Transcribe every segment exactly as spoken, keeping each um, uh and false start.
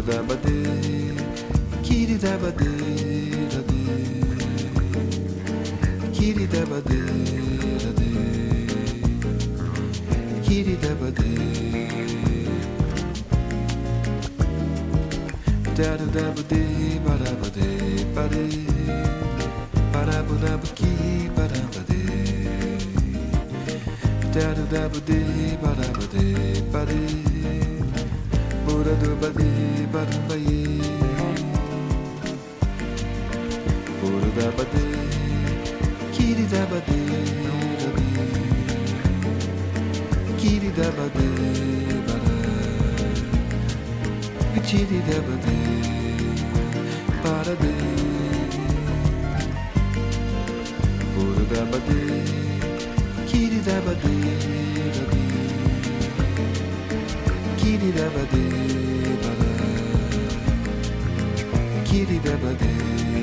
da ba de, kiri da ba de da de, kiri da ba de da de, kiri da ba de, da da da ba de, ba da ba de, ba de, ba da ba da ba ki, ba da ba de, da da da ba de, ba da ba de, ba de. Bora do bade, bada baie. Bora da bade, kiri da bade, da de. Kiri da bade, bada. Vichiri da bade, para de. Bora da bade, kiri da bade, da de. Kiri da ba de ba da, kiri da ba de,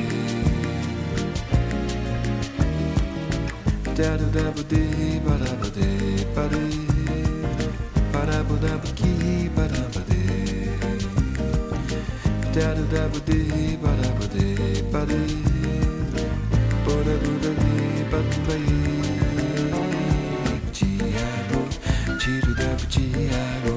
da da da ba de ba da ba de ba de, ba da ba da ba ki ba da ba de, da da da ba de ba da ba de ba de, ba da ba da de ba ba ye, chiaro, chiru da ba chiaro.